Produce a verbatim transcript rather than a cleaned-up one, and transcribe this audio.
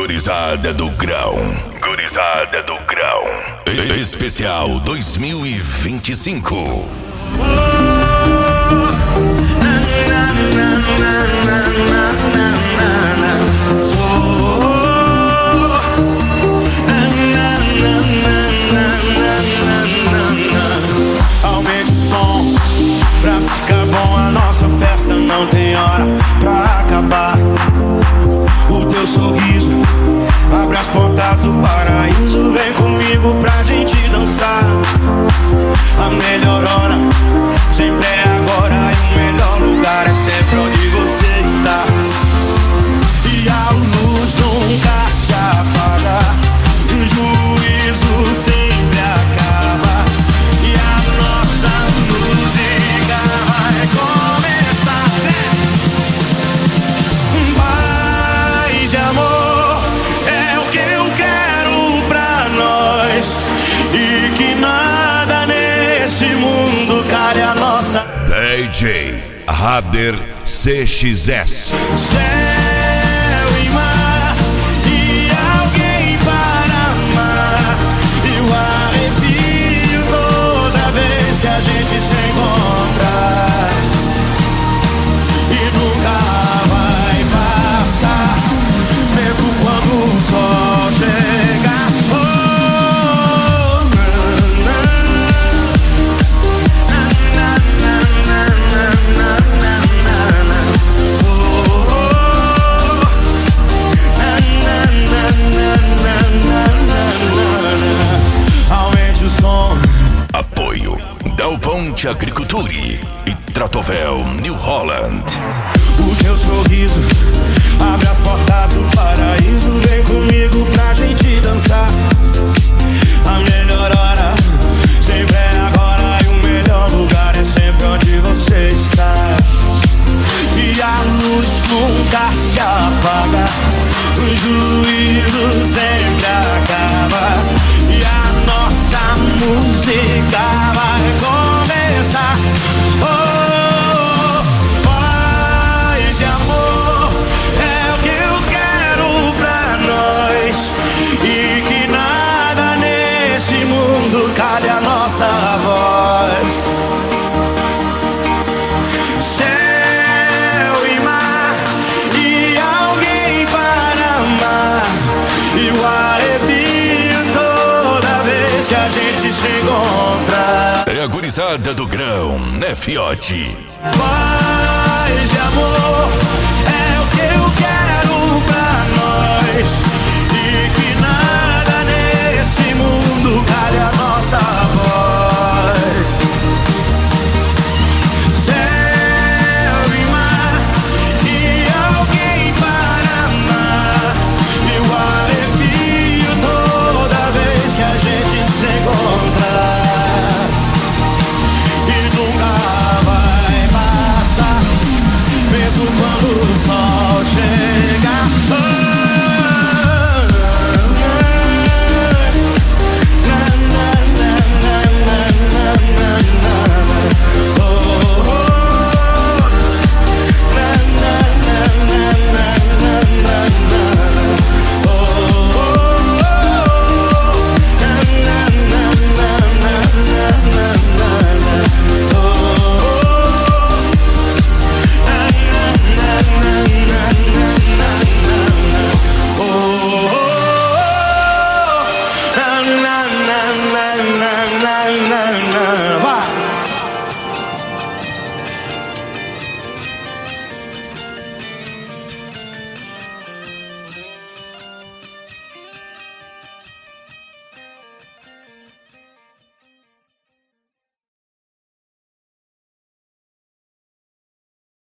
Gurizada do Grão. Gurizada do Grão. E- Especial dois mil e vinte e cinco. Aumente o som pra ficar bom. A nossa festa não tem hora pra acabar. O teu sorriso abre as portas do paraíso. Vem comigo pra gente dançar. A melhor hora sempre é agora. E o melhor lugar é sempre onde você está. E a luz nunca se apaga. O juízo sempre acaba. E a nossa música vai começar. Paz de amor é o que eu quero pra nós. E que nada nesse mundo cale a nossa. D J Rader C X S. Céu e mar e alguém para amar. E o arrepio toda vez que a gente se encontrar. E nunca vai passar, mesmo quando o sol chegar. Oh, na, na, na, na, na, na, na, na, na. Oh, oh, na, na, na, na, na, na, na. Aumente o som. Apoio Dal Ponte Agriculture e Tratovel New Holland. O teu sorriso abre as portas do paraíso. Vem comigo pra gente dançar. A melhor hora sempre é agora. E o melhor lugar é sempre onde você está. E a luz nunca se apaga. O juízo sempre acaba. E a nossa música vai começar. Oh, paz de amor é o que eu quero pra nós. E que nada nesse mundo cale a nossa voz. Céu e mar e alguém para amar. E o arrepio toda vez que a gente se encontra. É a Gurizada do Grão, né, fiote? Paz de amor é o que eu quero pra nós.